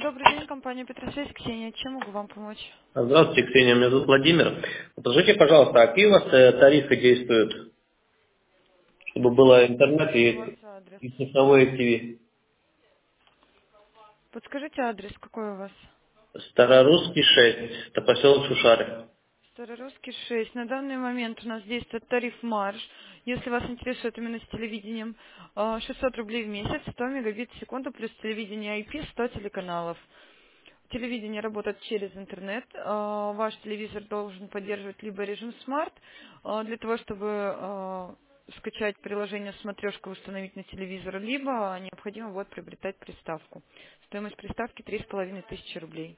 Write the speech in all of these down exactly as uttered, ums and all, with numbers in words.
Добрый день, компания Петросвязь, Ксения. Чем могу вам помочь? Здравствуйте, Ксения, меня зовут Владимир. Подскажите, пожалуйста, а какие у вас э, тарифы действуют, чтобы было интернет Какой у вас и, адрес? и цифровое ТВ? Подскажите адрес, какой у вас? Старорусский шесть, это поселок Шушары. Старорусский шесть. На данный момент у нас действует тариф марш. Если вас интересует именно с телевидением, э, шестьсот рублей в месяц, сто мегабит в секунду, плюс телевидение ай пи, сто телеканалов. Телевидение работает через интернет. Э, Ваш телевизор должен поддерживать либо режим смарт, э, для того, чтобы э, скачать приложение «Смотрешка» и установить на телевизор, либо необходимо будет приобретать приставку. Стоимость приставки три с половиной тысячи рублей.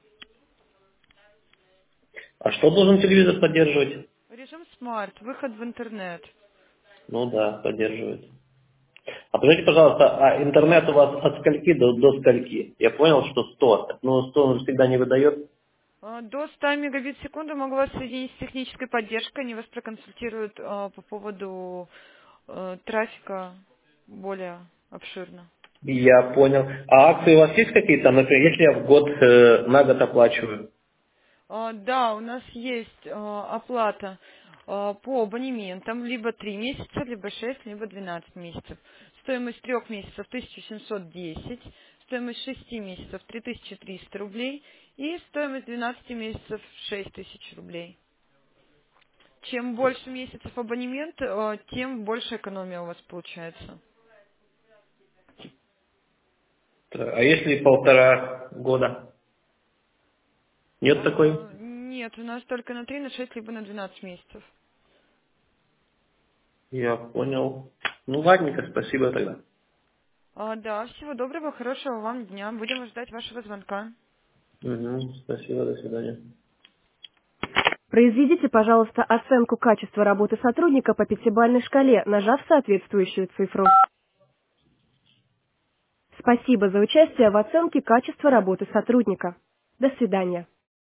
А что должен телевизор поддерживать? Режим смарт, выход в интернет. Ну да, поддерживает. А подскажите, пожалуйста, а интернет у вас от скольки до, до скольки? Я понял, что сто. Но сто он всегда не выдает. Э, До ста мегабит в секунду могу вас соединить с технической поддержкой. Они вас проконсультируют э, по поводу э, трафика более обширно. Я понял. А акции у вас есть какие-то? Например, если я в год э, на год оплачиваю? А, Да, у нас есть а, оплата а, по абонементам, либо три месяца, либо шесть, либо двенадцать месяцев. Стоимость трех месяцев тысяча семьсот десять, стоимость шести месяцев три тысячи триста рублей и стоимость двенадцати месяцев шесть тысяч рублей. Чем больше месяцев абонемент, а, тем больше экономия у вас получается. А если полтора года? Нет такой? А, Нет, у нас только на три, на шесть, либо на двенадцать месяцев. Я понял. Ну, ладненько, спасибо тогда. А, Да, всего доброго, хорошего вам дня. Будем ждать вашего звонка. Угу, спасибо, до свидания. Произведите, пожалуйста, оценку качества работы сотрудника по пятибалльной шкале, нажав соответствующую цифру. Спасибо за участие в оценке качества работы сотрудника. До свидания.